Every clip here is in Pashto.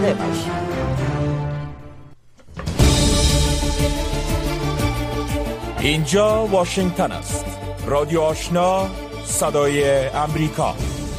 شنونده باشید. اینجا واشنگتن است. رادیو آشنا، صدای امریکا.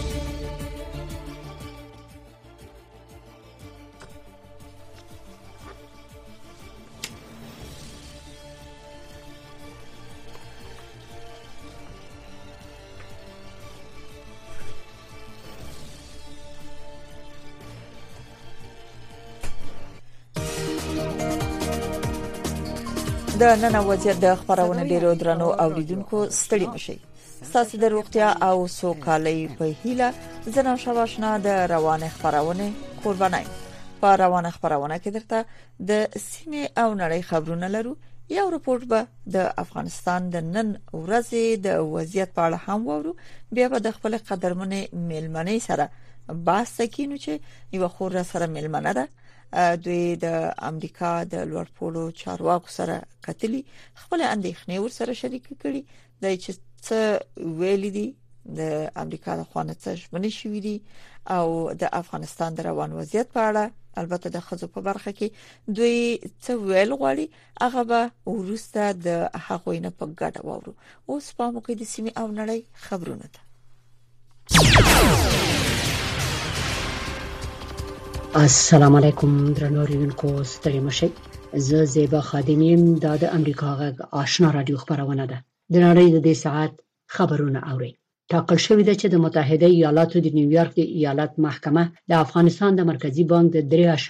د نن وضعیت د خبرونه ډیرو درنو اوریدونکو ستړي مشي. ستاسو د روغتیا او سوکالۍ په هیله زنه شواشنا د روانه خبرونه قربانای. په روانه خبرونه کې درته د سیمه او نړۍ خبرونه لرو. یو رپورت به د افغانستان د نن ورځې د وضعیت په اړه هم وورو. بیا به د خپل قدرمنې میلمنې سره بحث وکړو چې یو خور سره میلمنه ده. دوی د امریکا د لوړپوړو چارواکو سره کتلي خپل اندېښنې ورسره شریک کړي د چې څه ویل دي د امریکا د خوانه څه ژمنې شوې دي او د افغانستان د روان وضعیت په اړه البته د خزو په برخه کې دوی څه ویل غواړي هغه به ورسته د هغوی نه په ګډه وورو. اوس په موږ د سیمې او نړۍ خبرونه ده. السلام علیکم درنو اوریدونکو ستړي مشئ. زه زیبا خادمیم د امریکا غږ آشنا رادیو خبرونه ده. د نړۍ د دې ساعت خبرونه اوري. ټاکل شوې ده چې د متحده ایالاتو د نیویارک د ایالت محکمه د افغانستان د مرکزی بانک د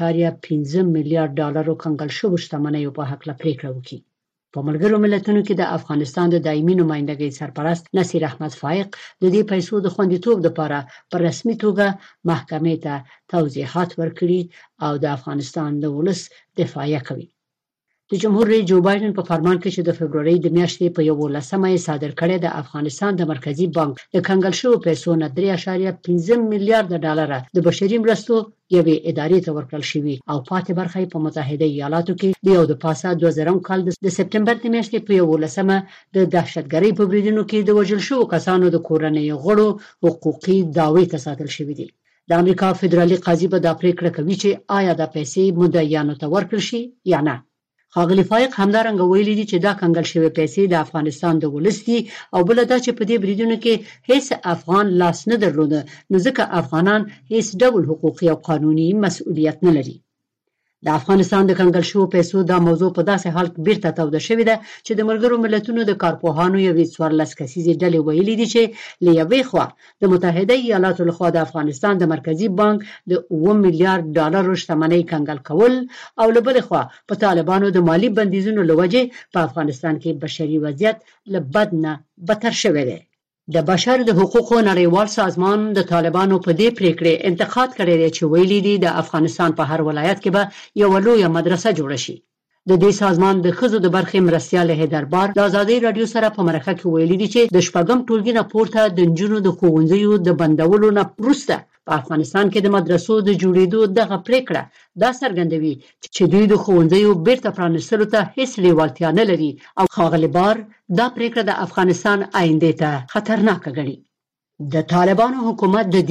3.5 میلیارډ ډالرو کنګل شوی شتمنۍ په حق لا پریکړه وکړي. په ملګرو ملتونو کې د افغانستان د دایمي نمائندګۍ سرپرست نصیر احمد فائق د دې پیسو د خوندیتوب لپاره پر رسمي توګه محکمې ته توضیحات ورکړي او د افغانستان د ولس دفاع کوي. د جمهور رئیس جو بایدن په فرمان کې چې د فبرवरी د میاشتې په 11مه صادر کړی د افغانستان د مرکزی بانک د کنګل شوی پیسو نه 3.5 میلیارډ ډالر د بشري مرستو یوې ادارې ته ورکړل شوی او پاتې برخه په متحده ایالاتو کې د یو د پاسه 2000 کال د سپټمبر د میاشتې په 11مه د دهشتګرۍ په بریدونو کې د وژل شوی کسانو د کورنۍ غړو حقوقي دعوی ته ساتل شوی دي. د امریکا فدرالي قاضي به دا پریکړه کوي چې آیا د پیسې مدعیانو ته ورکړل شي یا نه. ښاغلي فائق همدارنګه ویلي دي چې دا کنګل شوی پیسې د افغانستان د ولس دي او بل دا چې په دې بریدونو کې هیڅ افغان لاس نه درلود، نو ځکه افغانان هیڅ ډول حقوقي او قانوني مسؤلیت نه لري. د افغانستان د کنګل شوی پیسو دا موضوع په داسې حال کې بیرته توده شوې ده چې د ملګرو ملتونو د کارپوهانو یوې 14 کسیزې ډلې ویلي دي چې لیوي خوا د متحده ایالاتو لخوا د افغانستان د مرکزی بانک د 1 میلیارډ ډالر شتمنۍ کنګل کول او له بل خوا په طالبانو د مالی بندیزونو لوجه په افغانستان کې بشري وضعیت له بد نه بدتر شوی دی. د بشر د حقوقو نړیوال سازمان د طالبانو په دې پریکړې انتقاد کړی دی چې ویلي دي د افغانستان په هر ولایت کې به یو لویه مدرسه جوړه شي. د دې سازمان د خزو د برخې مرستیال هیدربار د آزادۍ رادیو سره په مرکه کې ویلي دي چې د شپږم ټولګي نه پورته د نجونو د ښوونځیو د بندولو نه وروسته په افغانستان کې د مدرسو د جوړېدو دغه پریکړه دا څرګندوي چې دوی د ښوونځیو بیرته پرانیستلو ته هیڅ لیوالتیا نه لري او ښاغلي بار دا پریکړه د افغانستان آینده ته خطرناکه ګڼي. د طالبانو حکومت د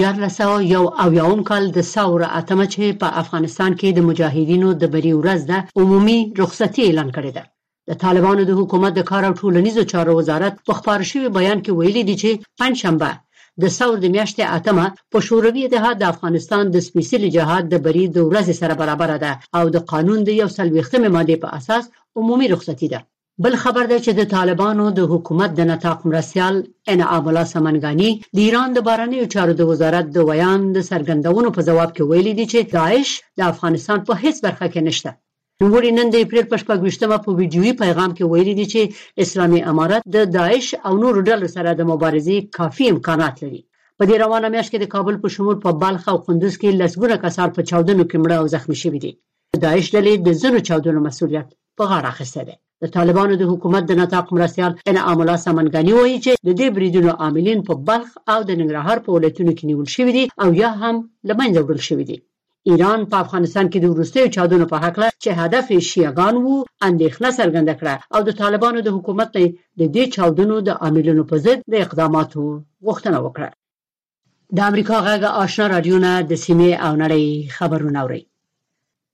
1991 کال د ثور اتمه چې په افغانستان کې د مجاهدینو د بری ورځ د عمومي رخصتي اعلان کړی ده. د طالبانو د حکومت د کار او ټولنیزو چارو وزارت په خبرو شوی بیان کې ویلي دی چې پنځشنبه د ثور د میاشتې اتمه په شوروي اتحاد د افغانستان د سپیڅلي جهاد د بری د ورځې سره برابر ده او د قانون د 140مه ماده په اساس عمومي رخصتي ده. بل خبر ده چې د طالبانو د حکومت د نطاق مرستیال انعام الله سمنګانی د ایران د بهرنیو چارو د وزارت د بیان د څرګندونو په جواب کې ویلي دي چې داعش د افغانستان په هیڅ برخه کې نشته. نوموړي نن د اپریل په 28مه په ویډیويي پیغام کې ویلي دي چې اسلامي امارات د داعش او نورو ډلو سره د مبارزې کافي امکانات لري. په دې روانه میاشت کې د کابل په شمول په بلخ او کندوز کې لسګونه کسان په چاودنو کې مړه او زخمي شوي دي. داعش ډلې د زنو چاودنو مسؤلیت په غاړه اخیستی دی. د طالبانو د حکومت د نطاق مرستیال انعام الله سمنګانی وایي چې د دې بریدونو عاملین په بلخ او د ننګرهار په ولایتونو کې نیول شوي دي او یا هم له منځه وړل شوي دي. ایران په افغانستان کې د وروستیو چاودنو په حق چې هدف شیعاګان وو اندېښنه څرګنده کړه او د طالبانو د حکومت نه د دې چاودنو د عاملینو په ضد د اقداماتو غوښتنه وکړه. د امریکا غږ آشنا رادیو نه د سیمې او نړۍ خبرونه اوري.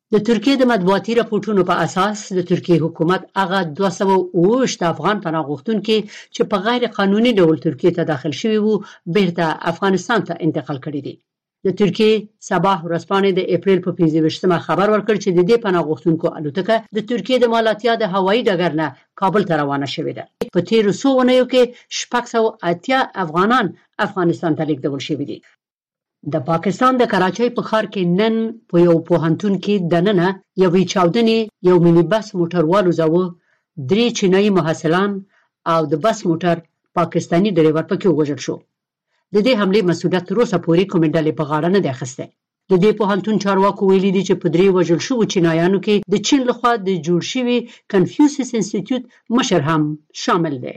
د ترکیه د مطبوعاتي راپورټونو په اساس د ترکیه حکومت هغه 208 افغان پناه غوښتونکي چې په غیر قانوني ډول ترکیه ته داخل شوي وو بیرته افغانستان ته انتقال کړي دي. د ترکیه صباح ورځپاڼې د اپریل په 15مه خبر ورکړ چې د دې پناه غوښتونکو الوتکه د ترکیه د مالاتیا د هوایي ډګر نه کابل ته روانه شوې ده. په تیرو څو اونیو کې 680 افغانان افغانستان ته لیږدول شوي دي. د پاکستان د کراچۍ په ښار کې نن په یو پوهنتون کې دننه یوې چاودنې یو مینی بس موټر والوزاوه. 3 چینایي محصلان او د بس موټر پاکستانی ډریور پکې وژل شو. د دې حملې مسؤلیت تر اوسه پورې کومې ډلې په غاړه نه دی اخیستی. د دې پوهنتون چارواکو ویلي دي چې په 3 وژل شوو چینایانو کې د چین لخوا د جوړ شوي کنفیوسیس انسټیټیوټ مشر هم شامل دی.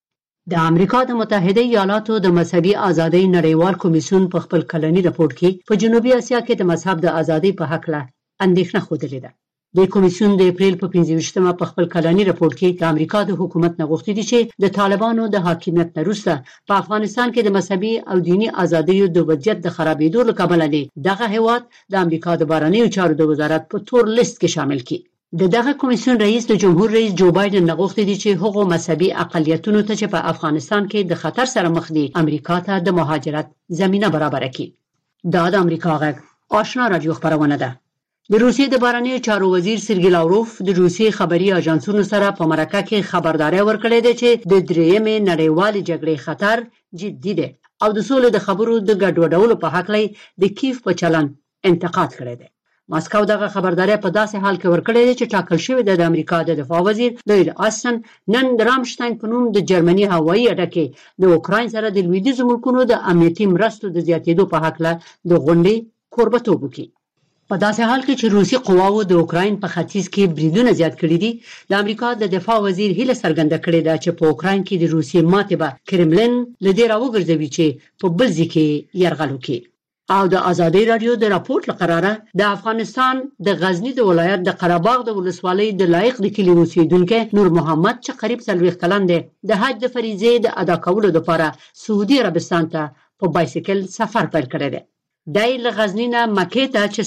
د امریکا د متحده ایالاتو د مذهبي ازادۍ نړیوال کمیسیون په خپل کلني راپور کې په جنوبي اسیا کې د مذهب د ازادۍ په حق له اندېښنه خوده ده. د کمیسیون د اپریل په 15مه په خپل کلني راپور کې د امریکا د حکومت نه غوښتي دي چې د طالبانو د حاکمیت نه وروسته په افغانستان کې د مذهبي او دینی ازادیو د وضعیت د خرابېدو له کبله دغه هیواد د امریکا د بهرنیو چارو د وزارت په تور لیست کې شامل کړي. دغه کمیسیون رئیس د جمهور رئیس جو بایدن نه غوښتي دي چې هغو مذهبي اقلیتونو ته چې په افغانستان کې د خطر سره مخ دي امریکا ته د مهاجرت زمينه برابر کړي. دا د امریکا غږ آشنا رادیو خبرونه ده. د روسیې د بهرنیو چارو وزیر سرګی لاوروف د روسیې خبري اژانسونو سره په مرکه کې خبرداري ورکړې ده چې د درېیمې نړیوالې جګړې خطر جدي دی او د سولې د خبرو د ګډوډولو په حق لای د کیف په چلن انتقاد کړی دی. ماسکو دغه خبرداري په داسې حال کې ورکړې ده چې ټاکل شوی د امریکا د دفاع وزیر لوید آستن نن د رامشتاین په نوم د جرمني هوایي اډه کې د اوکراین سره د لویدیځ ملکونو د امنیتي مرستو د زیاتېدو په حق له د غونډې کوربتوب وکړي. په داسې حال کې چې روسي قواوو د اوکراین په ختیځ کې بریدونه زیات کړي دي، د امریکا د دفاع وزیر هیله څرګنده کړې ده چې په اوکراین کې د روسي ماتې به کرملین له دې راوګرځوي چې په بل ځای کې یرغل وکړي. او د ازادۍ رادیو د راپورټ لقراره د افغانستان د غزنی د ولایت د قرهباغ د ولسوالۍ د لایق د کلی اوسیدونکو نور محمد چې قریب 40 کلن دی د حج د فریضې د ادا کولو لپاره سعودي عربستان ته په بایسیکل سفر پیل کړی دی. دای له غزنی نه مکې ته چې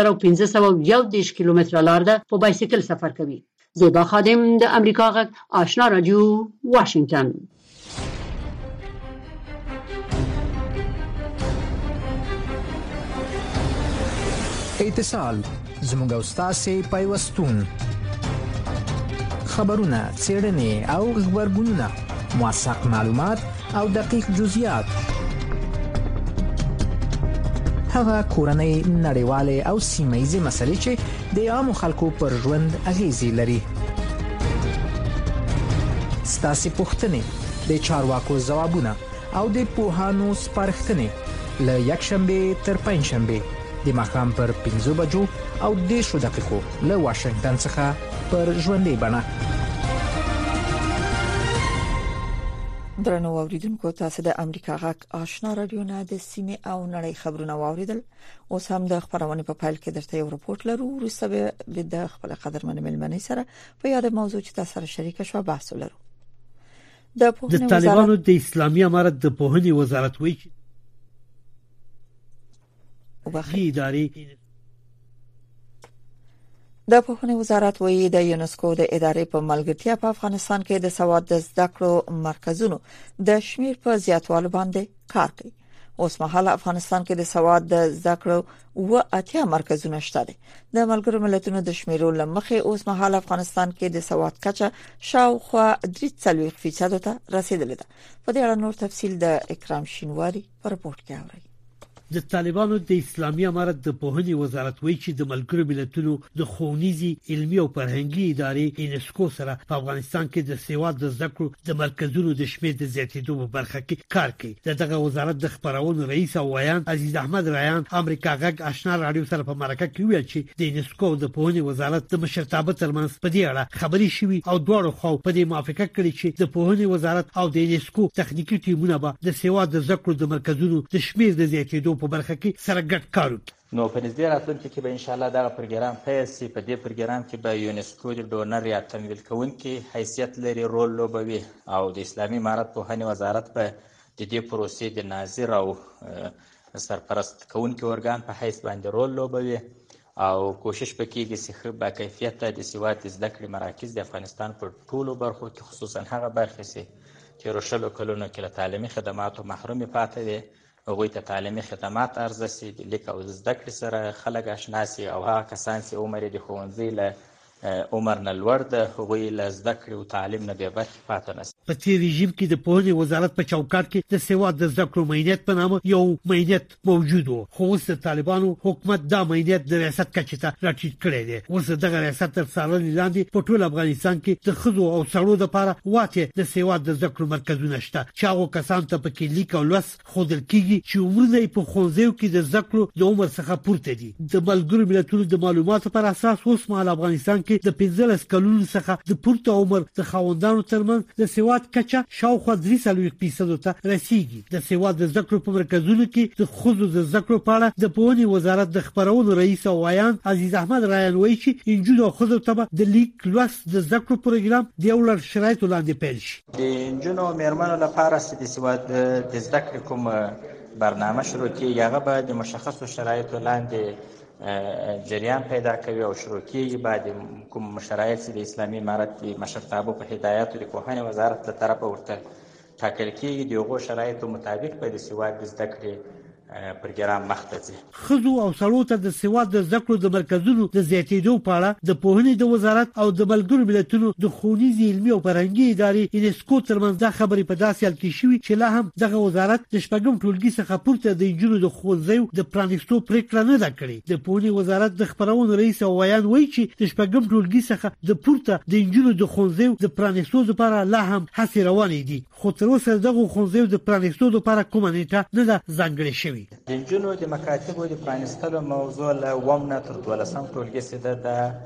4511 کیلومتره لار ده په بایسیکل سفر کوي. زیبا خادم د امریکا غږ آشنا رادیو واشنگتن. اتصال زموږ او ستاسو پیوستون خبرونه څېړنې او خبرګونونه موثق معلومات او دقیق جزئیات هغه کورنۍ نړیوالې او سیمه‌ییزې مسلې چې د عامو خلکو پر ژوند اغیزې لري. ستاسو پوښتنې د چارواکو ځوابونه او د پوهانو سپارښتنې له یکشنبه تر پنځشنبه د ماښام پر 5 بجو او 10 دقیقو له واشنگټن څخه پر ژوندۍ بڼه. درنو اوریدونکو، تاسو د امریکا غږ آشنا رادیو نه د سیمه او نړۍ خبرونه واوریدل. اوس هم د خبرونه په فایل کې درته یو رپورت لرو. وروسته به د خپل قدرمن ملمنې سره په یاد موضوع چې تاسو سره شریک شو بحث ولرو. د طالبانو د اسلامي امارت د پوهنې وزارت وایي د پوهنې وزارت وایي د یونسکو د ادارې په ملګرتیا په افغانستان کې د سواد د زده کړو مرکزونو د شمیر په زیاتوالي باندې کار کوي. اوس مهال افغانستان کې د سواد د زده کړو 80 مرکزونه شته دي. د ملګرو ملتونو د شمیرو لمخې اوس مهال افغانستان کې د سواد کچه شاوخوا 3% ته رسیدلې ده. په دې اړه نور تفصیل د اکرام شینواری په رپورت کې اورئ. د طالبانو د اسلامي امارت د پوهنې وزارت وایي چې د ملګرو ملتونو د ښوونیزي علمي او فرهنګي ادارې یونسکو سره په افغانستان کې د سواد د زده کړو د مرکزونو د شمیر د زیاتېدو په برخه کې کار کوي. دغه وزارت د خبرونو رئیس او ویان عزیز احمد ریان امریکا غږ آشنا رادیو سره په مرکه کې ویل چې د یونسکو د پوهنې وزارت د مشرتابه ترمنځ په دې اړه خبري شوي او دواړو خو په دې موافقه کړې چې د پوهنې وزارت او د یونسکو تخنیکی ټیمونه به د سواد د زده کړو د مرکزونو د شمیر د زیاتېدو په برخه کې سره ګډ کار وکړي. نو په نږدې راتلونکي کې به ان شاء الله دا پروګرام پیل شي. په دې پروګرام کې به یونسکو د ډونر یا تمویل کوونکي حیثیت لري، رول لوبوي، او د اسلامي امارت پوهنې وزارت به د دې پروسې د ناظر او سرپرست کوونکي ارګان په حیث باندې رول لوبوي. او کوشش وکړي چې با کیفیت د سواد زده کړې مراکز د افغانستان په ټولو برخو کې خصوصا هغه برخې چې تیرو 10 کلونو کې له تعلیمي خدماتو محرومې پاتې دي هغوی ته تعلیمي خدمات عرضه سي، د لیک او زده کړې سره خلک آشنا سي او هغه کسان چې عمر یې د ښوونځي له عمر نه لوړ ده هغوی له زده کړې او تعلیم نه بې برخې پاتې نه سي. په تیر رژیم کې د پوهنې وزارت په چوکاټ کې د سواد د زده کړو معینیت په نامه یو معینیت موجود و، خو اوس د طالبانو حکومت دا معینیت د ریاست کچې ته راټیټ کړی دی. اوس دغه ریاست تر څارنې لاندې په ټول افغانستان کې د ښځو او سړو لپاره واته د سواد د زده کړو مرکزونه شته چې هغه کسان ته پکې لیک او لوست ښودل کیږي چې عمرونه یې په ښوونځیو کې د زده کړو د عمر څخه پورته دي. د ملګرو ملتونو د معلوماتو پر اساس اوس مهال افغانستان کې د 15 کلونو څخه د پورته عمر د خاوندانو ترمنځ د سواد کچه شاوخوا 3% ته رسیدي. د سواد د زده کړو په مرکزونو کې د ښځو د زده کړو په اړه د پوهنې وزارت د خبرونو رئیس او وایان عزیز احمد رایان وایي چې انجونو او ښځو ته د لیک لوست د زده کړو پروګرام د یو لړ شرایطو لاندې پیل شي. د انجونو او میرمنو لپاره د سواد د زده کړې کوم برنامه شروع کیږي هغه به د مشخصو شرایطو لاندې جریان پیدا کوي او شروع کیږي. بعد کوم شرایط چې د اسلامي امارت مشرتابه په هدایاتو د پوهنې وزارت له طرفه ورته ټاکل کیږي د هغو شرایطو مطابق به د سواد د زده کړې پروګرام مخته ځي. ښځو او سړو ته د سواد د زده کړو د مرکزونو د زیاتېدو په اړه د پوهنې د وزارت او د ملګرو ملتونو د ښوونیزې علمي او فرهنګي ادارې یونسکو ترمنځ دا خبرې په داسې حال کې شوي چې لا هم دغه وزارت د شپږم ټولګي څخه پورته د انجونو د ښوونځیو د پرانیستو پریکړه نه ده کړې. د پوهنې وزارت د خبرونو رئیس او وایان وایي چې د شپږم ټولګي څخه د پورته د انجونو د ښوونځیو د پرانیستو لپاره لا هم هڅې روانې دي، خو تر اوسه دغه ښوونځیو د پرانیستو لپاره کومه نیټه نه ده ځانګړې شوې. د انجونو د مکاتبو د پرانیستلو موضوع له 1 نه تر 12 ټولګي سره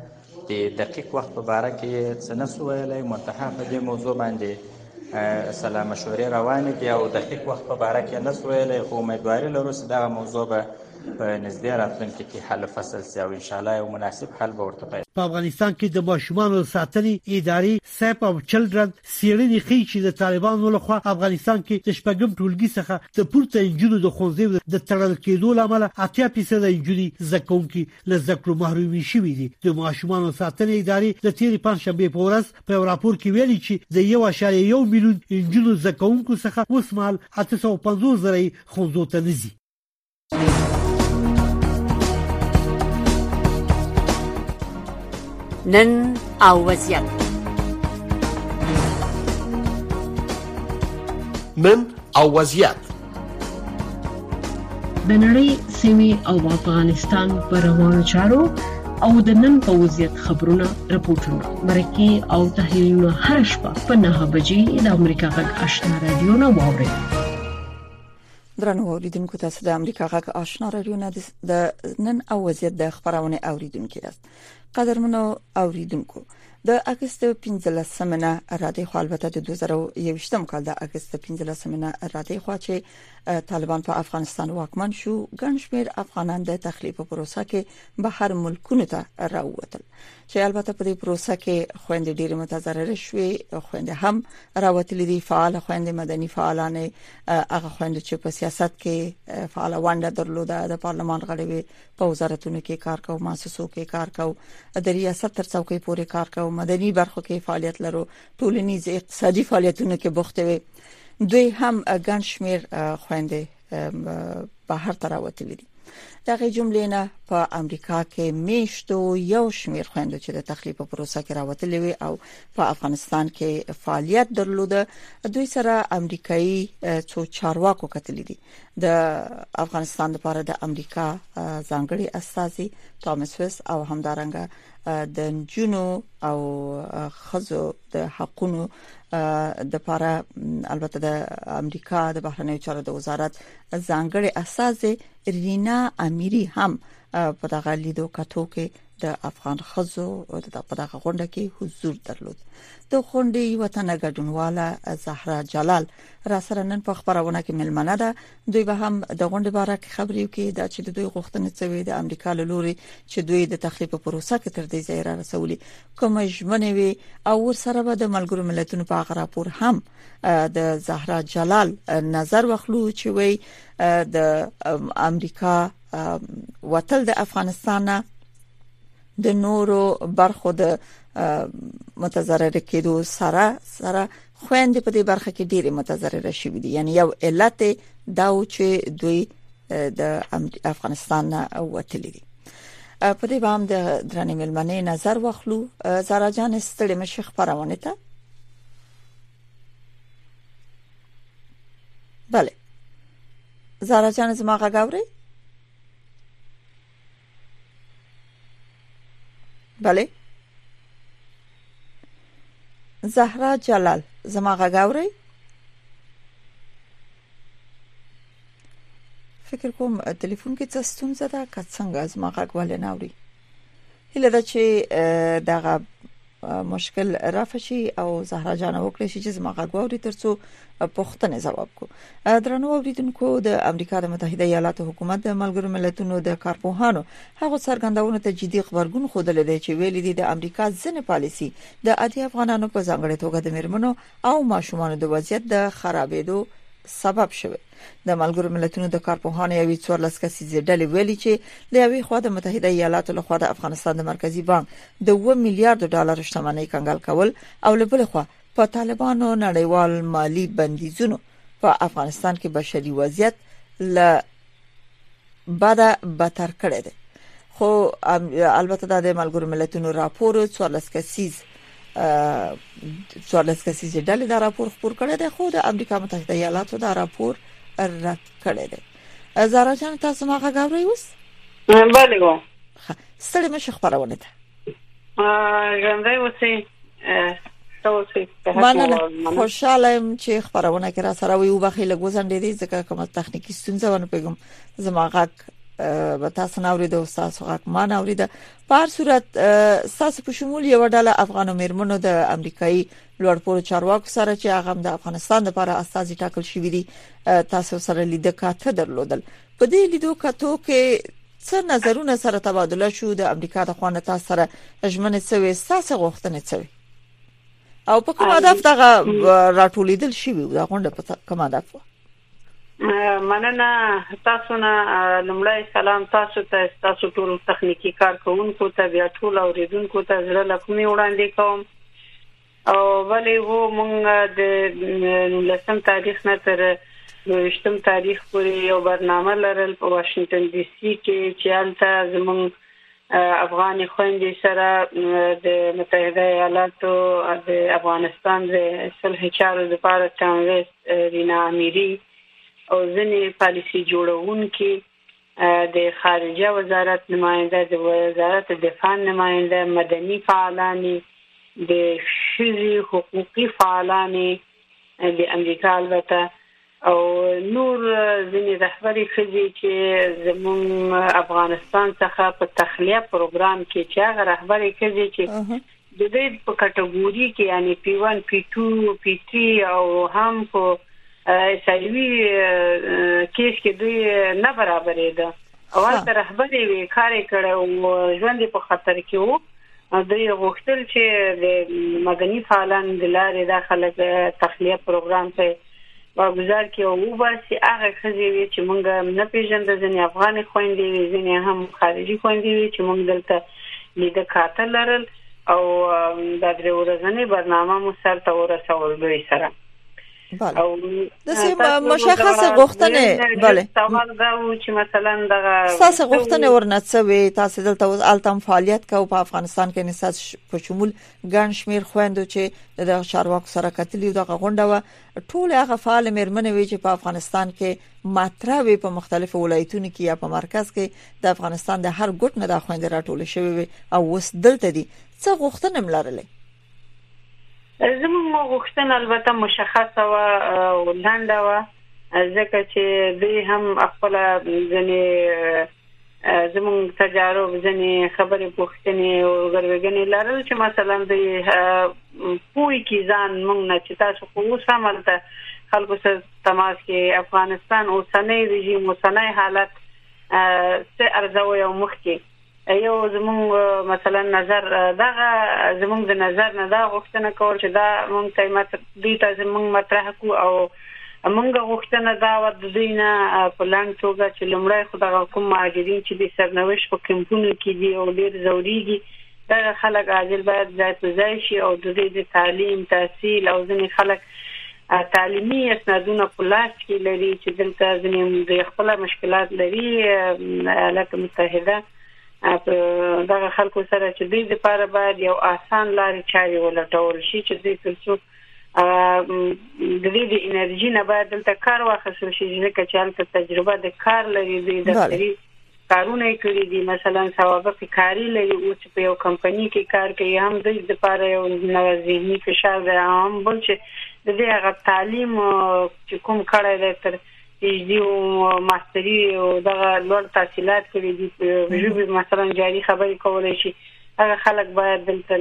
د دقیق وخت په باره کې څه نه سو ویلی. منتها په دې موضوع باندې سلا مشورې روانې دي او دقیق وخت په باره کې نه سو ویلی، خو امیدواري لرو چې دغه موضوع به په نږدې راتلونکي کې حل فصل سي او ان شاء الله یو مناسب حل به ورته پیدا. په افغانستان کې د ماشومانو ساتنې ادارې سیف او چلډرن څېړنې ښیي چې د طالبانو لخوا افغانستان کې د شپږم ټولګي څخه د پورته انجونو د ښوونځیو د تړل کېدو له امله 80% انجونې زده کوونکي له زده کړو محرومې شوي دي. د ماشومانو ساتنې ادارې د تېرې پنجشنبې په ورځ په یو راپور کې ویلي چې د 1.1 میلیون انجونو زده کوونکو څخه اوس مهال 850,000 ښوونځیو ته نه ځي. نن او وضعیت. نن او وضعیت د نړۍ سیمې او افغانستان پر روانو چارو او د نن په وضعیت خبرونه، راپورټونه، مرکې او تحلیلونه هر شپه په 9 بجې د امریکا غږ آشنا رادیو نه واورئ. درنو اوریدونکو، تاسو د امریکا غږ آشنا رادیو نه د نن او وضعیت د خبرونه اوریدونکو یاست. قدرمنو اوریدونکو، د اگست 15 راډیو خو البته د 2021 کال د اگست 15 راډیو خو چې طالبان په افغانستان واکمن شو، ګڼ شمېر افغانان د تخلیه په پروسه کې بهر ملکونو ته راووتل، چې البته په دې پروسه کې خويندې ډېر متضرر شوې. خويندې هم راوتلې دي، فعال خويندې، مدني فعالان، هغه خويندې چې په سیاست کې فعال ونډه درلوده، د پارلمان غړي په وزارتونو کې کار کوي، مؤسسو کې کار کوي، د ریاست تر څوکۍ پورې کار کوي، مدني برخو کې فعالیت لرو، ټولنیز اقتصادي فعالیتونو کې بوخت وي. دوی هم ګڼ شمېر خويندې بهر ته راوتلې دي. دغه جملې نه په امریکا کې میشتو یو شمېر خويندو چې د تخلیه په پروسه کې راوتلې وي او په افغانستان کې فعالیت درلوده، دوی سره امریکایي څو چارواکو کتلې دي. د افغانستان لپاره د امریکا ځانګړي استازي توماس ویس او همدارنګه د نجونو او ښځو د حقوقو د لپاره البته د امریکا د بهرنیو چارو د وزارت ځانګړي استازي رینا امیری هم په دغه لیدو کتو کې د افغان ښځو په دغه غونډه کې حضور درلود. د غونډې وطن ګډونواله زهرا جلال را سره نن په خبرونه کې ملمنه ده. دوی به هم د غونډې باره کې خبرې وکړي دا چې د دوی غوښتنې څه وي د امریکا له لوري چې دوی د تخلیه په پروسه کې تر دې ځای را رسولي کوم ژمنې وي او ورسره به د ملګرو ملتونو په هغه راپور هم د زهرا جلال نظر واخلو چې وي د امریکا وتل د افغانستان د نورو برخو د متضرر کېدو سره خويندې په دې برخه کې ډېرې متضرر شوې دي. یعنی یو علت دا و چې دوی د افغانستان وتلي دي. په دې باندې د درنې ملمنې نظر واخلو. زارا جان ستړي مشه خبرونه ته. بله زارا جان زما غاوري. بله زهرا جلال زما غاوري. فکر کوم ټلیفون کې څه ستونزه ده که څنګه زما غوښول نه اوري. هله دا چې دغه مشکل رافع شي او زهرا جان وکړي چې زما غوښوري ترڅو پوښتنه جواب کو. درنو اوریدونکو د امریکا د متحده ایالاتو حکومت د ملګرو ملتونو د کارپوهانو هغه څرګندونه ته جدي خبرګون خوده دی چې ویلي دي د امریکا ځنې پالیسي د عادي افغانانو په ځانګړي توګه د میرمنو او ماشومانو د وضعیت د خرابېدو سبب شوه. د ملګرو ملتونو د کارپوهانو یوې 14 کسیزې ډلې ویلي چې د یوې خوا د متحده ایالاتو له خوا د افغانستان د مرکزی بانک د 2 میلیارډ ډالر شتمنۍ کنګال کول او له بل خوا په طالبانو نړیوال مالی بندیزونو په افغانستان کې بشري وضعیت له بعد بدتر کړی دی. خو البته د ملګرو ملتونو راپور 14 کسیز ډلې دا راپور خبر کړی دی، خو د امریکا متحده ایالاتو دا راپور رد کړی دی. زارا جان تاسو ما غاوري اوس؟ بله و ستړي مشه خبرونه ته ژوندۍ اوسئ. مننه، خوشاله یم چې خبرونه کې را سره وي او بخیله ګوزندې ځکه کومه تخنیکی ستونزه ونه پیګم زما غاک به تاسو نه اورید او تاسو غاک ما نه اورید. په هر صورت تاسو په شمول یو ډله افغان میرمنو د امریکایي لوړپوړو چارواکو سره چې هغه د افغانستان لپاره استازي ټاکل شوی دي تاسو سره لیده کاته درلودل. په دې لیدو کاتو کې څه نظرونه سره تبادله شو د امریکا د خوانه تاسو سره ژمنه څه تاسو غوښتنه څه او په کومه هدف دغه راټولیدل شي دا غونډه په کومه هدف؟ مننه تاسو نه لمړی سلام تاسو ته تاسو ټول تخنیکی کارکونکو ته بیا ټول اوریدونکو ته زړه لکمي وړاندې کوم. او ولې وو مونږ د 19 تاریخ نه تر 20 تاریخ پورې یو برنامه لرل په واشنگټن ډي سي کې چې هلته زموږ افغاني خويندې سره د متحده ایالاتو د افغانستان د صلح چارو لپاره کانګرس رینا امیری او ځینې پالیسي جوړونکي د خارجه وزارت نماینده د وزارت دفاع نماینده مدني فعالان د شذي حقوقي فعالان د امریکا البته او نور ځینې رهبري خزي چې زموږ افغانستان څخه په تخلیه پروګرام کې چې هغه رهبري خزي چې د دې په کټګوري کې یعنی P1 P2 P3 او هم په سایوي کیس کې دوی نه برابرې ده او هغه رهبري وی کار کړو ژوند په خطر کې وو. دوی غوښتل چې د مدني فعالان د لارې داخله تخلیه پروګرام ته واګزار کې او باسي هغه خزي چې مونږ نه پیژند ځنې افغاني خويندې ځنې هم خارجي خويندې چې مونږ دلته لیده کاته لرل او د درې ورځې برنامه مو سره ته ورسول دوی سره. او د سیمه مشخصه غوښتنه bale سوال دا و چې مثلا دغه تاسو غوښتنه ورنڅوي تاسو دلته التم فعالیت کوي په افغانستان کې نساس په شمول ګڼ شمیر خويندو چې د چارواکو سره کتلی دغه غونډه و ټول هغه فعال میرمنې وی چې په افغانستان کې ماتره وي په مختلفو ولایتونو کې یا په مرکز کې د افغانستان د هر ګوټ نه د خويندې راټول شوی او وس دلته دي څه غوښتنه ملرلې؟ زموږ غوښتنه البته مشخصه او لاندې و ځکه چې دوی هم خپل ځنې زموږ تجارب ځنې خبرې پوښتنې او غرغنې لرل چې مثلا دوی پوي کې ځان موږ نه چې تاسو خو سملته خلکو سره تماس کې افغانستان اوسنۍ رژیم اوسنۍ حالت څه ارزوي او مخکې یو زموږ مثلا نظر دغه زموږ د نظر نه دا غوښتنه کول چې دا موږ ته دوی ته زموږ مطرح کو او موږ غوښتنه دا و د دینه په لاندې توګه چې لمړی خدای کوم مهاجرین چې د سرنوشت په کمپونو کې دي او ډیر ضروريږي دا خلک عاجل باید ځای شي او د دې تعلیم تحصیل او ځینې خلک تعلیمي اسنادونه په لاس کې لري چې دلته ځینې خپل مشکلات لري ایالات متحده دغه خلکو سره چې دوی لپاره باید یو آسان لارې چارې ولټول شي چې دوی ترڅو د دې د انرژي نه باید دلته کار واخیستل شي چې هلته تجربه د کار لري دوی دفتري کارونه کوي دي مثلا سوابق کاری لري او چې په یو کمپنی کې کار کوي هم دوی لپاره یو نوې ذهني فشار دی هم بل چې د دې هغه تعلیم چې کوم کړی دی تر PhD او ماستري او دغه لوړ تحصیلات کړي دي ژبه مثلا جاري خبرې کولای شي هغه خلک باید دلته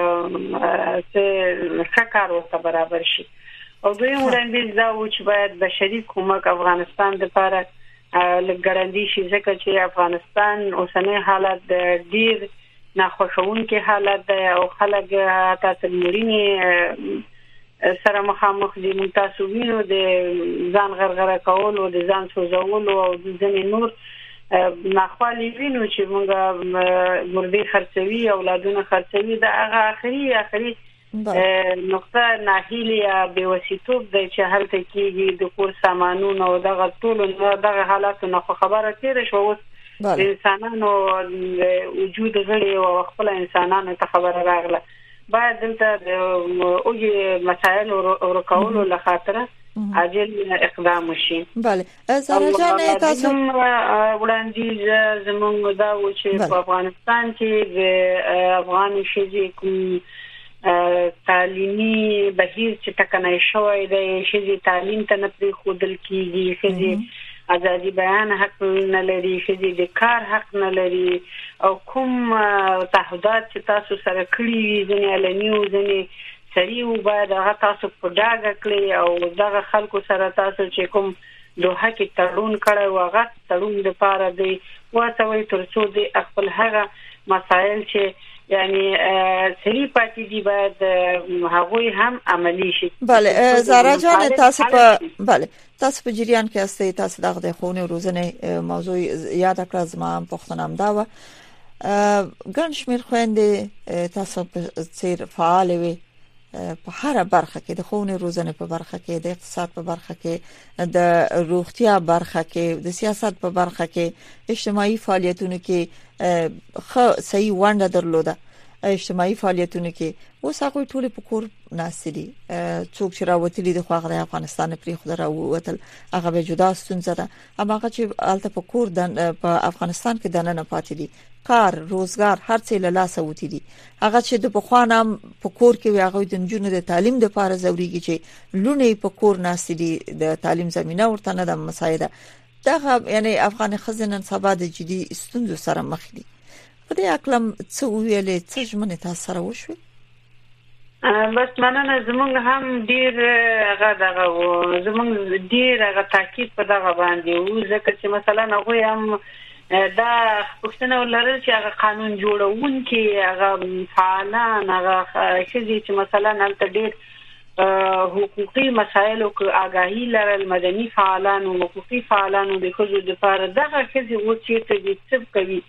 څه کار ورته برابر شي او دوی وړاندیز دا و چې باید بشري کومک افغانستان لپاره لګړندې شي ځکه چې افغانستان اوسنۍ حالت ډیر ناخوشونکي حالت دی او خلک تاسو مورینه سره مخامخ دي تاسو وینئ د ځان غرغره کول او د ځان سوځول او د ځینې نور ناخوالي وینو چې موږ مردي خرڅوي اولادونه خرڅوي دا هغه اخري نقطه ناهیلي یا بیوسیتوب د چې هلته کېږي د کور سامانونه او دغه ټول دغه حالاتو نه خبره تیر شو د انسانانو وجود غړي او خپل انسانانو ته خبره راغله باید دلته د اوږي مسائل ورکولو لخاطر عاجل اقدام وشي. بله زهرا جان تاسو وړاندیز زموږ دا و چې په افغانستان کې د افغان شذې کوم تعلیمي بهیر چې ټکنای شوی دی شذې تعلیم ته نه پرېښودل کېږي شذې ازادي بیان حق نه لري شذې د کار حق نه لري او کوم تعهدات چې تاسو سره کړی وي ځنې علني او ځنې سړي او باید هغه تاسو په ډاګه کړی او دغه خلکو سره تاسو چې کوم دوه کې تړون کړی و هغه تړون لپاره دی واسوي ترڅو د خپل هغه مسائل چې یعنی سری پاتې دي باید هغوی هم عملی شي. بله زهرا جان تاسو په جریان کې هستئ تاسو دغه د خونې روزنه موضوع یاد کړم زما پښتنام دا و ګڼ شمېر خويندې تاسو په څیر فعال وي په هر برخه کې د خونې روزنه په برخه کې د اقتصاد په برخه کې د روغتیا برخه کې د سیاست په برخه کې اجتماعي فعالیتونو کې صحیح ونده درلوده اجتماعي فعالیتونو کې اوس هغه ټول په کور ناسدي څوک چې راوتلي د خواغ د افغانستان پرې خو راوتل هغه به جدا ستونزه ده اما هغه چې الته په کور په افغانستان کې دنه نه پاتې دي کار روزګار هر څه له لاسه وتی دي هغه چې د بخوانم په کور کې وي هغه د جنونو د تعلیم د لپاره ضروري چې لونه په کور ناسدي د تعلیم زمينه ورته نه د مساعده دغه یعنی افغان خزینه سبا د جدي ستونزو سره مخ دي په دې اقلم څه ویلې څه ژمنه تاسو سره وشوي بس مننه زمونږ هم ډیر هغه زمونږ ډیر هغه تاکید په دغه باندې او ځکه چې مثلا هغه هم دا پښتنه ولرل چې هغه قانون جوړونکي هغه فعالان هغه چې مثلا هلته ډیر حقوقي مسایل او آگاهی لرل مدني فعالان او حقوقي فعالان د خځو لپاره دغه چې وڅې ته دي څه کوي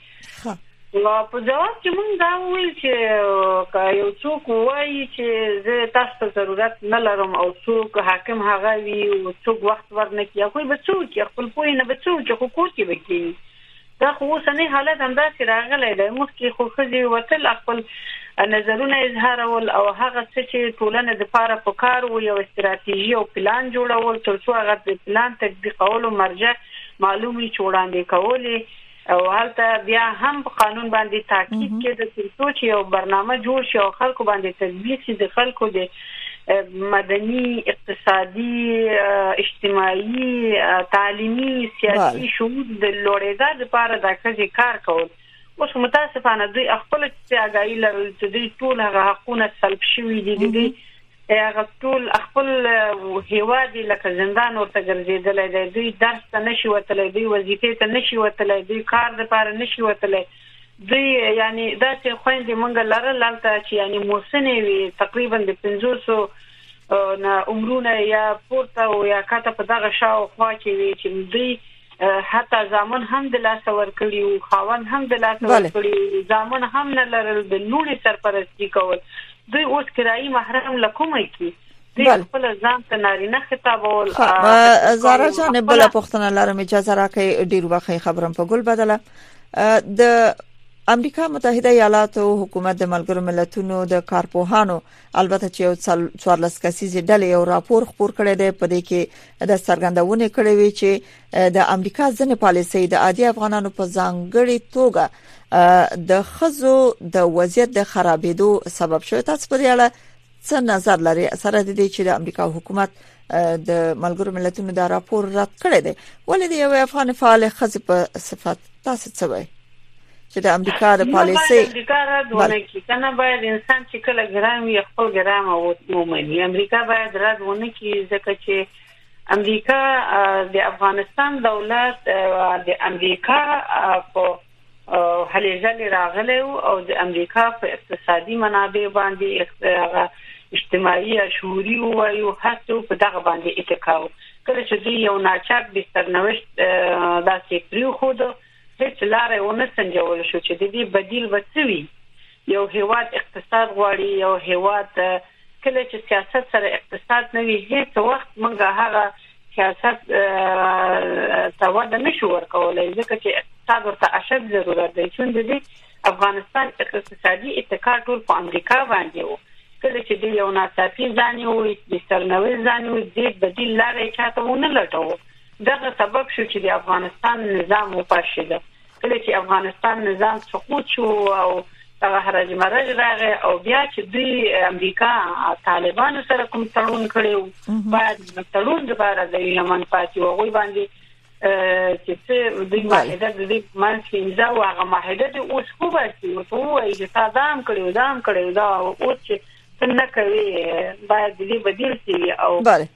په ځواب کې موږ دا وایو چې یو څوک وایي چې زه تاسو ته ضرورت نه لرم او څوک حاکم هغه وي او څوک وخت ورنکي کوئی به څوک خپل پوی نه به څوک حقوق کې وکړي دا خو اوسنی حالت همداسې راغلی دی مخکې خو ښځې وتل خپل نظرونه اظهار ول او هغه څه چې ټولنه د پاره په کار و یو استراتیژي او پلان جوړول ترڅو هغه د پلان تطبیقولو مرجع معلومي وړاندې کولې او هلته بیا هم په قانون باندې تاکید کې د ترڅو چې یو برنامه جوړ شي او خلکو باندې تطبیق شي د خلکو د مدني اقتصادي اجتماعي تعلیمي سیاسي شعور د لوړېدا لپاره د کار کول اوس متاسفانه دوی خپل آگاهی لرل چې دوی ټول هغه حقونه سلب شوي دي دوی هغه ټول خپل هیواد لکه زندان ورته ګرځېدلی دی دوی درس ته نشي وتلی دوی وظیفې ته نشي وتلی دوی کار لپاره نشي وتلی دوی یعنی دا چې خويندې مونږ لرل هلته چې یعنی موسنې وي تقریبا د 500 نه عمرونه یا پورته او یا کاته په دغه شاو خوا کې وي چې دوی حتی ځامن هم د لاس ورکړي او خاون هم د لاس ورکړي ځامن هم نه لرل د لوڼي سرپرستی کول دوی اوس کرایي محرم لکومای کی دوی خپل ځان ته نارینه خطابول زارا جان بل پښتنه لرم اجازه راکړئ ډیر وخت خبرم په ګل بدله د امریکا متحده ایالاتو حکومت د ملګرو ملتونو د کارپوهانو البته چې یو 14 کسیزه ډلې یو راپور خپور کړی دی په دې کې د څرګندونه کړې وی چې د امریکا ځنې پالیسي د عادي افغانانو په ځانګړي توګه د خزو د وضعیت د خرابېدو سبب شوی. تاسو په دې اړه څه نظر لرئ سره د دې چې د امریکا حکومت د ملګرو ملتونو دا راپور رد کړی دی ولې د یو افغان فعال خزې په صفت تاسو څه وایي چې د امریکا د پالیسي امریکا راځونه کې کنه باید انسان چې کله ګرام وي خپل ګرام او مومني امریکا باید راځونه کې ځکه چې امریکا د افغانستان دولت د امریکا په هلېځل راغلی او د امریکا په اقتصادي منابع باندې اجتماعي شعوري او هڅو په دغه باندې اتکاو کله چې دی یو ناچاک د سرنوشت داسې پریو خود هیڅ لارې ونه سنجول شو چې د دې بدیل وڅوي یو هیواد اقتصاد غواړي یو هیواد کله چې سیاست سره اقتصاد نه وي هیڅ وخت موږ هغه سیاست تواد نشو ورکولای ځکه چې اقتصاد ورته اشد ضرورت دی چې د دې افغانستان اقتصادي اتکا ټول په امریکا باندې وو کله چې دی یو ناڅاپي ځان یو د سرنوشت ځان یو د بدیل لارې چاته ونه لټو دغه سبب شو چې د افغانستان نظام وپاشل کله چې افغانستان نظام سقوط شو او هغه هرج مرج راغی او بیا چې دوی امریکا طالبانو سره کوم تړون کړو بعد تړون لپاره د یمن پاتې وغوي باندې چې دوی معاهده د دې منځ او هغه معاهده د اوس خو باسي او چې تاسو کړو دا او چې څنګه کوي باید دې بدیل شي او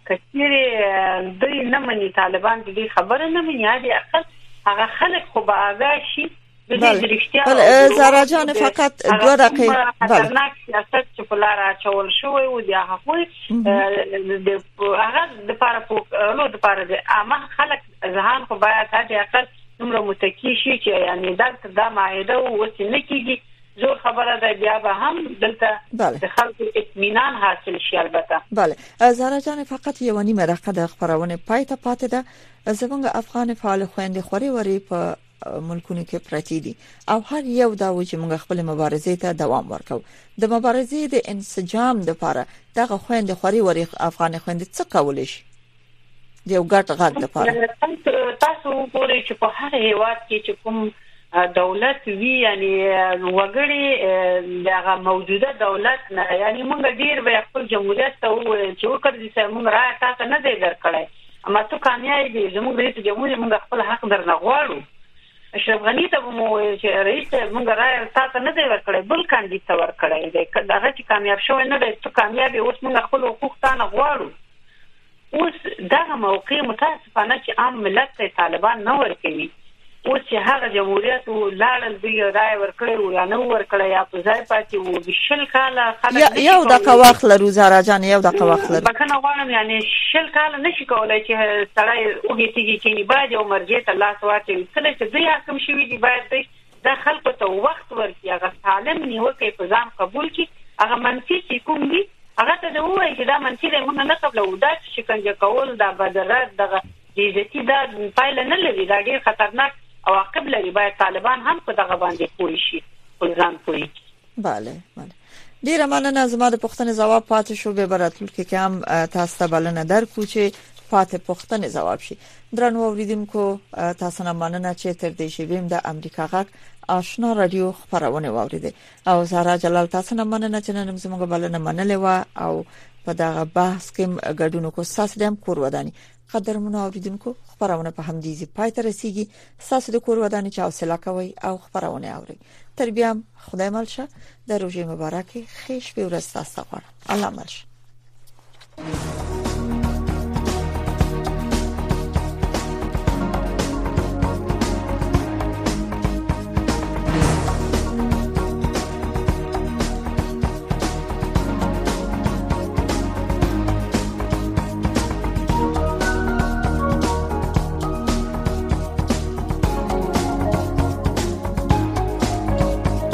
کثیره دوی نه مني طالبان دې خبره نه مني عادي اقل هغه خلک خو به آگاه شي د دې رښتیا زارا جان فقط 2 دقیقه خطرناک سیاست چې په لار اچول شوی او د هغوی د هغه د لپاره په د لپاره د عامه خلک ځهان خو باید عادي اقل نمره متکی شي چې یعنی دا معاهده وسنه کیږي زور خبره ده بیا به هم دلته د خلکو اطمینان حاصل شي البته. بله زارا جان فقط یو نیمه دقیقه د خبرونه پایته پاتې ده زمونږ افغان فعال خويندې خوري وري په ملکونو کې پراتی دي او هر یو دا و چې موږ خپل مبارزې ته دوام ورکو د مبارزې د انسجام لپاره دغه خويندې خوري وري افغان خويندې څه کولای شي د یو ګډ غږ لپاره تاسو ګورئ چې په هر هیواد کې چې کوم دولت وی یعنی وګړي دغه موجوده دولت نه یعنی موږ ډیر به خپل جمهوریت ته چې وکړي چې موږ راځه تاسو نه دی درکړای اما ته کامیابی زموږ رئیس جمهور موږ خپل حق درنه غواړو اشرف غنی ته مو چې رئیس موږ راځه تاسو نه دی ورکړای بل کاندید ته ورکړای دی دغه چې کامیاب شوی نه دی ته کامیابی اوس موږ خپل حقوق ته نه غواړو اوس دغه موقع متاسفانه چې عام ملت ته طالبان نه ورکوي اوس چې هغه جمهوریت لاړل دی راي ورکړي او یا نه ورکړي یا په ځای پاتې وو بشل کاله خلک یو دغه وخت لرو زارا جان یو دغه وخت لرو بکنه غواړم یعنی شل کاله نشي کولای چې سړی وګیږي چې باید یو مرجع ته لاس واچي کله چې دوی حکم شوی دی باید د خلکو ته وخت ورکړي هغه سالم نیوکه په ځام قبول کړي هغه منفي چې کوم دي هغه ته وایي چې دا منفي دی موږ نه قبلو دا شکنجه کول دا بدرات دغه عزتي دا پایله نه لري دا ډیر خطرناک او عقب لري باید طالبان هم په دغه باندې پوه شي ځان پوه. بله ډیر مننه زما د پوښتنې جواب پاتې شو به براتل کې هم تاسو ته بلنه درکو چې پاتې پوښتنې جواب شي. درنو اوریدونکو تاسو نه مننه چې تر دې شویم د امریکا غږ آشنا رادیو خبرونه واوریده او زهرا جلال تاسو نه مننه چې نن زموږ بلنه منلې و او په دغه بحث کې ګډون کو ساس دم کور ودانی قدرمن اوریدونکو خبرونه په همدې پای ته رسیدي ساس د کور ودانی چې حوصله کوي او خبرونه اوري تر بیا خدای ملشه د روزي مبارکي خیش به ورسته استغفار الله ملشه.